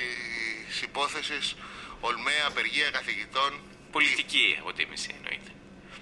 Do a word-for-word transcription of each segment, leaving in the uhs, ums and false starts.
της υπόθεσης Ολμέ, απεργία καθηγητών. Πολιτική αποτίμηση εννοείται.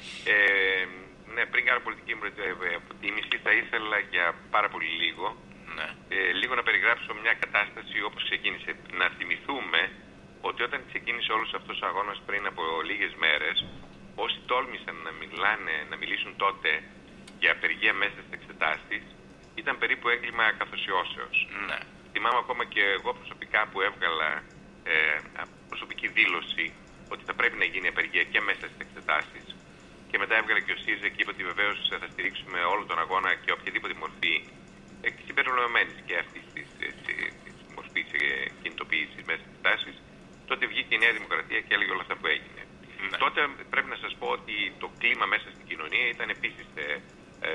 Ε, ναι, πριν κάνω πολιτική αποτίμηση θα ήθελα για πάρα πολύ λίγο ναι. ε, λίγο να περιγράψω μια κατάσταση όπως ξεκίνησε. Να θυμηθούμε ότι όταν ξεκίνησε όλος αυτός ο αγώνας πριν από λίγες μέρες, όσοι τόλμησαν να μιλάνε, να μιλήσουν τότε για απεργία μέσα στις εξετάσεις, ήταν περίπου έγκλημα καθοσιώσεως. Ναι. Θυμάμαι ακόμα και εγώ προσωπικά που έβγαλα ε, προσωπική δήλωση ότι θα πρέπει να γίνει απεργία και μέσα στις εξετάσεις. Και μετά έβγαλε και ο ΣΥΡΙΖΑ και είπε ότι βεβαίως θα στηρίξουμε όλο τον αγώνα και οποιαδήποτε μορφή ε, συμπεριλαμβανομένης και αυτής της, της, της μορφής ε, κινητοποίησης μέσα στις εξετάσεις. Τότε βγήκε η Νέα Δημοκρατία και έλεγε όλα αυτά που έγινε. Ναι. Τότε πρέπει να σας πω ότι το κλίμα μέσα στην κοινωνία ήταν επίσης ε, ε,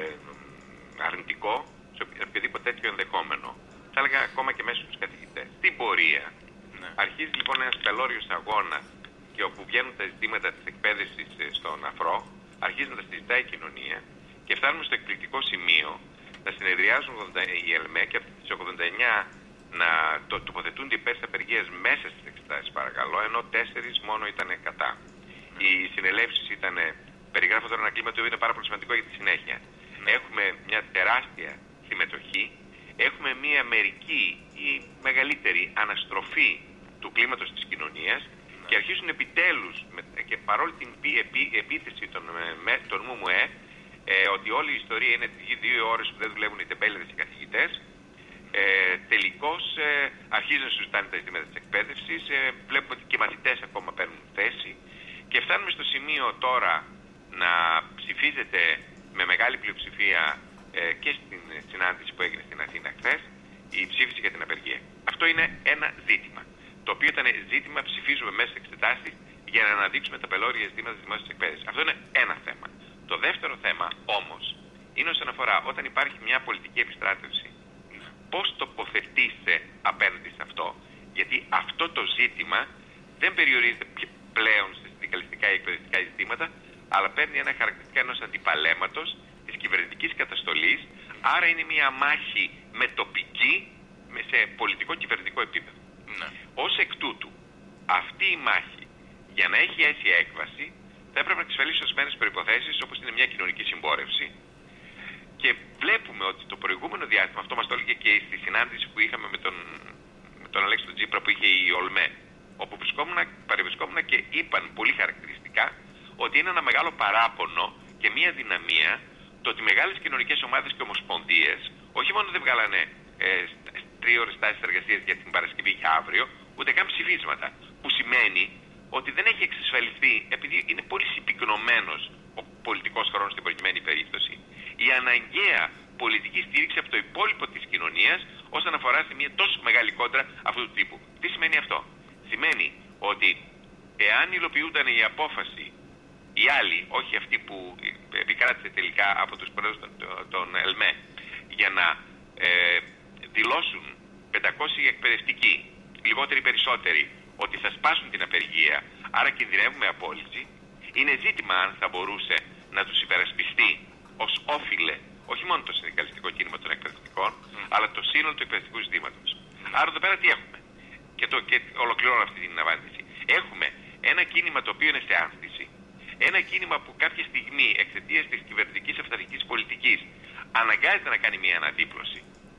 αρνητικό σε οποιοδήποτε τέτοιο ενδεχόμενο. Θα έλεγα ακόμα και μέσα στους καθηγητές. Στην πορεία ναι. αρχίζει λοιπόν ένας καλώριος αγώνας και όπου βγαίνουν τα ζητήματα της εκπαίδευσης στον αφρό, αρχίζει να τα συζητάει η κοινωνία και φτάνουμε στο εκπληκτικό σημείο να συνεδριάζουν οι ΕΛΜΕ και από τις ογδόντα εννιά να το, τοποθετούνται υπέρ της απεργίας μέσα στις εξετάσεις παρακαλώ, ενώ τέσσερις μόνο ήταν κατά. Οι συνελεύσεις ήταν, περιγράφω τώρα ένα κλίμα το οποίο είναι πάρα πολύ σημαντικό για τη συνέχεια. Έχουμε μια τεράστια συμμετοχή, έχουμε μια μερική ή μεγαλύτερη αναστροφή του κλίματος της κοινωνίας και αρχίζουν επιτέλους, και παρόλη την επί, επίθεση των, των ΜΟΜΟΕ, ε, ότι όλη η ιστορία είναι δύο ώρες που δεν δουλεύουν οι τεμπέληδες οι καθηγητές, ε, τελικώς ε, αρχίζουν να συζητάνε τα ζητήματα της εκπαίδευσης, ε, βλέπουμε ότι και οι μαθητές ακόμα παίρνουν θέση και φτάνουμε στο σημείο τώρα να ψηφίζεται με μεγάλη πλειοψηφία ε, και στην συνάντηση που έγινε στην Αθήνα χθες η ψήφιση για την απεργία. Αυτό είναι ένα ζήτημα. Το οποίο ήταν ζήτημα ψηφίζουμε μέσα στις εξετάσεις για να αναδείξουμε τα πελώρια ζητήματα της δημόσιας εκπαίδευσης. Αυτό είναι ένα θέμα. Το δεύτερο θέμα όμως είναι όσον αφορά όταν υπάρχει μια πολιτική επιστράτευση, πώς τοποθετείσαι απέναντι σε αυτό. Γιατί αυτό το ζήτημα δεν περιορίζεται πλέον σε συνδικαλιστικά ή εκπαιδευτικά ζητήματα, αλλά παίρνει ένα χαρακτηριστικά ενός αντιπαλέματος της κυβερνητικής καταστολής, άρα είναι μια μάχη με τοπική, σε πολιτικό κυβερνητικό επίπεδο. Ναι. Ως εκ τούτου, αυτή η μάχη για να έχει αίσια έκβαση θα έπρεπε να εξασφαλίσει ορισμένες προϋποθέσεις όπως είναι μια κοινωνική συμπόρευση. Και βλέπουμε ότι το προηγούμενο διάστημα, αυτό μας το έλεγε και στη συνάντηση που είχαμε με τον, με τον Αλέξη τον Τσίπρα που είχε η Ολμέ, όπου παρευρισκόμουν και είπαν πολύ χαρακτηριστικά ότι είναι ένα μεγάλο παράπονο και μια δυναμία το ότι μεγάλες κοινωνικές ομάδες και ομοσπονδίες όχι μόνο δεν βγάλανε ε, τρίωρες τάσεις εργασίας για την Παρασκευή και αύριο, ούτε καν ψηφίσματα. Που σημαίνει ότι δεν έχει εξασφαλιστεί, επειδή είναι πολύ συμπυκνωμένος ο πολιτικός χρόνος στην προκειμένη περίπτωση, η αναγκαία πολιτική στήριξη από το υπόλοιπο της κοινωνίας όσον αφορά σε μια τόσο μεγάλη κόντρα αυτού του τύπου. Τι σημαίνει αυτό? Σημαίνει ότι εάν υλοποιούνταν η απόφαση, οι άλλοι, όχι αυτή που επικράτησε τελικά από τους πρόεδρους των, των ΕΛΜΕ, για να ε, δηλώσουν πεντακόσιοι εκπαιδευτικοί, λιγότεροι περισσότεροι, ότι θα σπάσουν την απεργία, άρα κινδυνεύουμε απόλυση, είναι ζήτημα αν θα μπορούσε να τους υπερασπιστεί ως όφιλε, όχι μόνο το συνδικαλιστικό κίνημα των εκπαιδευτικών, mm. αλλά το σύνολο του εκπαιδευτικού ζητήματος. Mm. Άρα εδώ πέρα τι έχουμε? Και, το, και ολοκληρώνω αυτή την απάντηση. Έχουμε ένα κίνημα το οποίο είναι σε άνθηση, ένα κίνημα που κάποια στιγμή εξαιτίας της κυβερνητικής αυταρχικής πολιτικής αναγκάζεται να κάνει μια αναδίπλωση,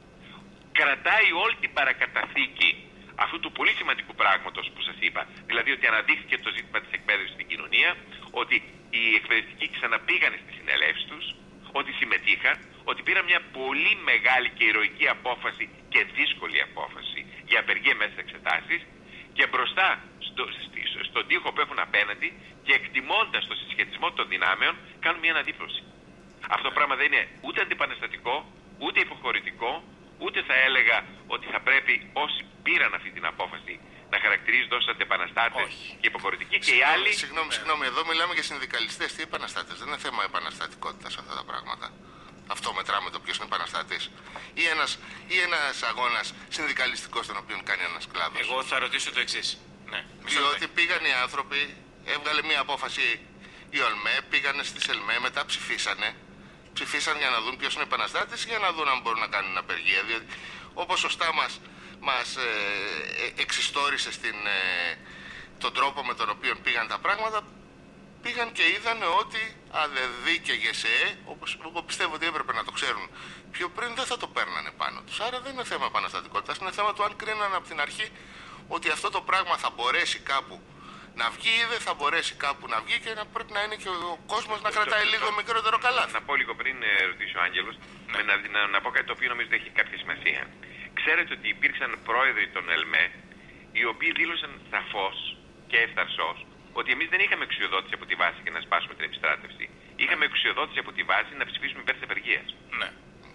κρατάει όλη την παρακαταθήκη αυτού του πολύ σημαντικού πράγματος που σας είπα, δηλαδή ότι αναδείχθηκε το ζήτημα της εκπαίδευσης στην κοινωνία, ότι οι εκπαιδευτικοί ξαναπήγανε στις συνελεύσεις τους, ότι συμμετείχαν, ότι πήραν μια πολύ μεγάλη και ηρωική απόφαση και δύσκολη απόφαση για απεργία μέσα στις εξετάσεις και μπροστά στο, στο, στον τοίχο που έχουν απέναντι και εκτιμώντας το συσχετισμό των δυνάμεων κάνουν μια αναδίπλωση. Αυτό το πράγμα δεν είναι ούτε αντιπαναστατικό, ούτε υποχωρητικό, ούτε θα έλεγα ότι θα πρέπει όσοι πήραν αυτή την απόφαση να χαρακτηρίζονται ως αντιπαναστάτες και υποχωρητικοί και οι άλλοι... Συγγνώμη, συγγνώμη, εδώ μιλάμε για συνδικαλιστές. Τι επαναστάτες? Δεν είναι θέμα επαναστατικότητας αυτά τα πράγματα. Αυτό μετράμε το ποιος είναι επαναστάτης. Ή ένας, ή ένας αγώνας συνδικαλιστικός τον οποίο κάνει ένας κλάδος. Εγώ θα ρωτήσω το εξής. Ναι. Διότι πήγαν οι άνθρωποι, έβγαλε μια απόφαση η Ολμέ, πήγανε στις ΕΛΜΕ, μετά ψηφίσανε. Ψηφίσαν για να δουν ποιος είναι επαναστάτης, για να δουν αν μπορούν να κάνουν απεργία. Διότι όπως σωστά μας, μας ε, εξ εξιστόρισε στην, ε, τον τρόπο με τον οποίο πήγαν τα πράγματα, πήγαν και είδαν ότι ΑΔΔ και ΓΕΣΕΕ, όπως εγώ πιστεύω ότι έπρεπε να το ξέρουν πιο πριν, δεν θα το παίρνανε πάνω τους. Άρα δεν είναι θέμα επαναστατικότητας, είναι θέμα του αν κρίνανε από την αρχή ότι αυτό το πράγμα θα μπορέσει κάπου να βγει ή δεν θα μπορέσει κάπου να βγει και να πρέπει να είναι και ο κόσμος να κρατάει το, λίγο το, μικρότερο καλάθι. Να πω λίγο πριν ε, ρωτήσει ο Άγγελος, ναι. να, να, να πω κάτι το οποίο νομίζω ότι έχει κάποια σημασία. Ξέρετε ότι υπήρξαν πρόεδροι των ΕΛΜΕ οι οποίοι δήλωσαν σαφώς και ευθαρσώς ότι εμείς δεν είχαμε εξουσιοδότηση από τη βάση για να σπάσουμε την επιστράτευση. Είχαμε εξουσιοδότηση από τη βάση να ψηφίσουμε υπέρ της απεργίας. Ναι.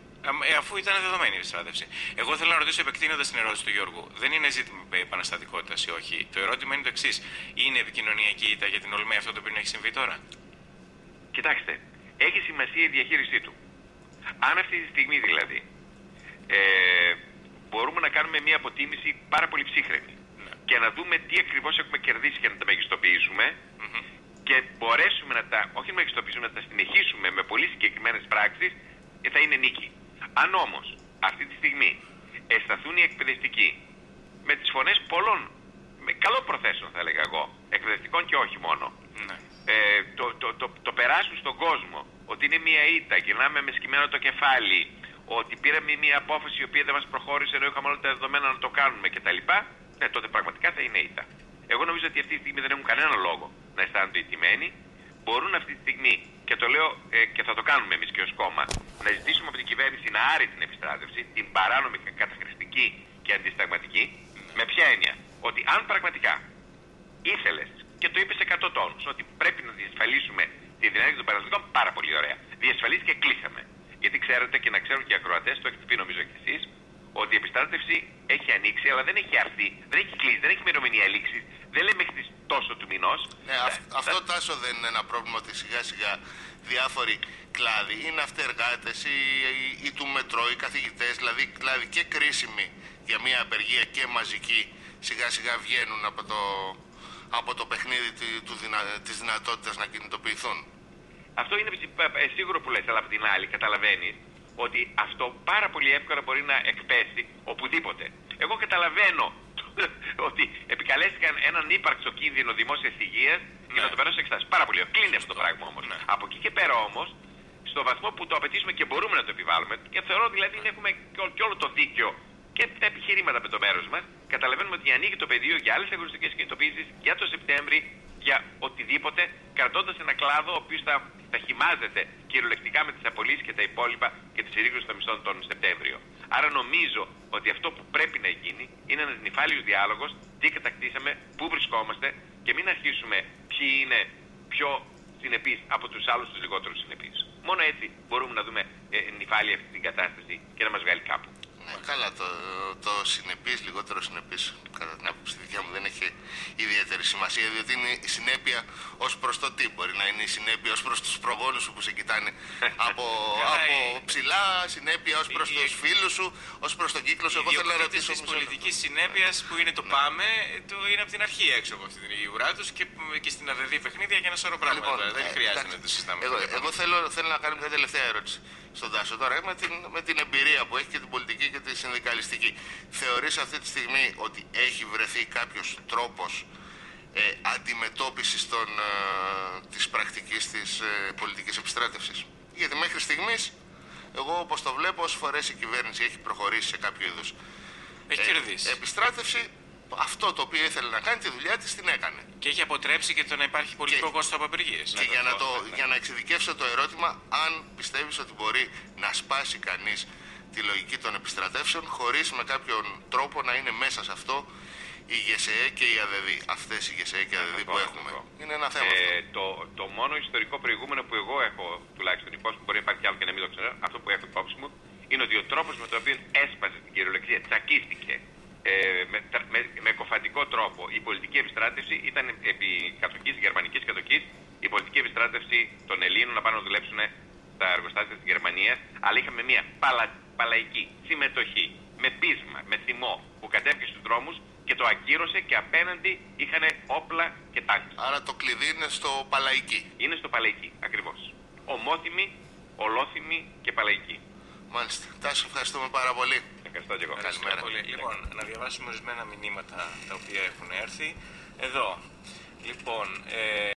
Ε, αφού ήταν δεδομένη η επιστράτευση. Εγώ θέλω να ρωτήσω, επεκτείνοντας την ερώτηση του Γιώργου, δεν είναι ζήτημα επαναστατικότητας ή όχι. Το ερώτημα είναι το εξής. Είναι επικοινωνιακή ήττα για την ΟΛΜΕ αυτό το οποίο έχει συμβεί τώρα? Κοιτάξτε, έχει σημασία η διαχείρισή του. Αν αυτή τη στιγμή δηλαδή ε, μπορούμε να κάνουμε μια αποτίμηση πάρα πολύ ψύχρεμη, ναι, και να δούμε τι ακριβώς έχουμε κερδίσει και να τα μεγιστοποιήσουμε, mm-hmm, και μπορέσουμε να τα, όχι να μεγιστοποιήσουμε, να τα συνεχίσουμε με πολύ συγκεκριμένες πράξεις, θα είναι νίκη. Αν όμως αυτή τη στιγμή αισθανθούν οι εκπαιδευτικοί με τις φωνές πολλών, με καλών προθέσεων θα έλεγα εγώ, εκπαιδευτικών και όχι μόνο, ναι, ε, το, το, το, το, το περάσουν στον κόσμο ότι είναι μια ήττα, γυρνάμε με σκυμμένο το κεφάλι, ότι πήραμε μια απόφαση η οποία δεν μας προχώρησε ενώ είχαμε όλα τα δεδομένα να το κάνουμε κτλ. Ναι, τότε πραγματικά θα είναι ήττα. Εγώ νομίζω ότι αυτή τη στιγμή δεν έχουν κανένα λόγο να αισθάνονται ηττημένοι. Μπορούν αυτή τη στιγμή, και το λέω ε, και θα το κάνουμε εμείς και ως κόμμα, να ζητήσουμε από την κυβέρνηση να άρει την επιστράτευση, την παράνομη, καταχρηστική και αντισταγματική, με ποια έννοια? Ότι αν πραγματικά ήθελες και το είπες εκατό τόνους ότι πρέπει να διασφαλίσουμε τη δυνατότητα των παραδοτικών, πάρα πολύ ωραία. Διασφαλίστηκε και κλείσαμε. Γιατί ξέρετε, και να ξέρουν και οι ακροατές, το έχετε πει νομίζω και εσείς, ότι η επιστράτευση έχει ανοίξει, αλλά δεν έχει αρθεί, δεν έχει κλείσει, δεν έχει ημερομηνία λήξη. Δεν λέει μέχρι τόσο του μηνός. Ναι, αυ, θα, αυτό θα... Τάσο δεν είναι ένα πρόβλημα ότι σιγά σιγά διάφοροι κλάδοι, είναι αυτεργάτες ή, ή, ή του μετρό, οι καθηγητές, δηλαδή κλάδοι και κρίσιμοι για μια απεργία και μαζική, σιγά σιγά βγαίνουν από το, από το παιχνίδι του, δυνα, της δυνατότητας να κινητοποιηθούν. Αυτό είναι σίγουρο που λες, αλλά από την άλλη καταλαβαίνεις ότι αυτό πάρα πολύ εύκολα μπορεί να εκπέσει οπουδήποτε. Εγώ καταλαβαίνω ότι επικαλέστηκαν έναν ύπαρκτο κίνδυνο δημόσιας υγείας, ναι, για να το περάσω σε εξετάσεις. Πάρα πολύ. Κλείνει αυτό το πράγμα όμως. Ναι. Από εκεί και πέρα όμως, στο βαθμό που το απαιτήσουμε και μπορούμε να το επιβάλλουμε, και θεωρώ δηλαδή ότι έχουμε και όλο το δίκαιο και τα επιχειρήματα με το μέρος μας, καταλαβαίνουμε ότι ανοίγει το πεδίο για άλλες αγωνιστικές κινητοποιήσεις για το Σεπτέμβρη, για οτιδήποτε, κρατώντας ένα κλάδο ο οποίος θα, θα χυμάζεται κυριολεκτικά με τις απολύσεις και τα υπόλοιπα και τη συρρήγνωση των μισθών τον Σεπτέμβριο. Άρα νομίζω ότι αυτό που πρέπει να γίνει είναι ένας νυφάλιος διάλογος, τι κατακτήσαμε, πού βρισκόμαστε, και μην αρχίσουμε ποιοι είναι πιο συνεπείς από τους άλλους τους λιγότερους συνεπείς. Μόνο έτσι μπορούμε να δούμε ε, νυφάλια αυτή την κατάσταση και να μας βγάλει κάπου. Ναι, καλά, το, το συνεπής, λιγότερο συνεπής, κατά την άποψη δικιά μου, δεν έχει ιδιαίτερη σημασία, διότι είναι η συνέπεια ως προς το τι. Μπορεί να είναι η συνέπεια ως προς τους προγόνους σου που σε κοιτάνε από, από ψηλά, συνέπεια ως προς τους φίλους σου, ως προς τον κύκλο σου. Εγώ θέλω να ρωτήσω. Η πολιτική συνέπεια που είναι το πάμε, το είναι από την αρχή έξω από αυτή την ουρά του και, και στην ΑΔΔ παιχνίδια για ένα σωρό πράγματα. Λοιπόν, δεν ε, χρειάζεται εντάξει, να το συζητάμε. Εγώ, εγώ θέλω, θέλω να κάνω μια τελευταία ερώτηση στον Τάσο τώρα, με την, με την εμπειρία που έχει και την πολιτική και τη συνδικαλιστική. Θεωρείς αυτή τη στιγμή ότι έχει βρεθεί κάποιος τρόπος ε, αντιμετώπισης των, ε, της πρακτικής της ε, πολιτικής επιστράτευσης? Γιατί μέχρι στιγμής, εγώ όπως το βλέπω, όσες φορές η κυβέρνηση έχει προχωρήσει σε κάποιο είδους ε, επιστράτευση, αυτό το οποίο ήθελε να κάνει, τη δουλειά της την έκανε. Και έχει αποτρέψει και το να υπάρχει πολιτικό κόστος από απεργίες. Και για να, το, για να εξειδικεύσω το ερώτημα, αν πιστεύεις ότι μπορεί να σπάσει κανείς τη λογική των επιστρατεύσεων χωρίς με κάποιον τρόπο να είναι μέσα σε αυτό η ΓΕΣΕΕ και η ΑΔΔ. Αυτές οι ΓΕΣΕΕ και η ΑΔΔ που έχουμε. Είναι ένα θέμα. Ε, το, το μόνο ιστορικό προηγούμενο που εγώ έχω τουλάχιστον υπόψη μου, μπορεί να υπάρχει άλλο και να μην το ξέρω, αυτό που έχω υπόψη μου, είναι ότι ο τρόπος με τον οποίο έσπασε την κυριολεξία, τσακίστηκε ε, με, με, με κοφαντικό τρόπο η πολιτική επιστράτευση ήταν επί κατοχής, γερμανικής κατοχής, η πολιτική επιστράτευση των Ελλήνων να πάνε να δουλέψουν στα εργοστάσια της Γερμανίας, αλλά είχαμε μια παλα, παλαϊκή συμμετοχή, με πείσμα, με θυμό, που κατέβηκε στους δρόμους και το ακύρωσε και απέναντι είχαν όπλα και τάγκς. Άρα το κλειδί είναι στο παλαϊκή. Είναι στο παλαϊκή, ακριβώς. Ομόθυμη, ολόθυμη και παλαϊκή. Μάλιστα. Τάσο, ευχαριστούμε πάρα πολύ. Ευχαριστώ και εγώ. Καλημέρα πολύ. Λοιπόν, να διαβάσουμε ορισμένα μηνύματα τα οποία έχουν έρθει. Εδώ. Λοιπόν, ε,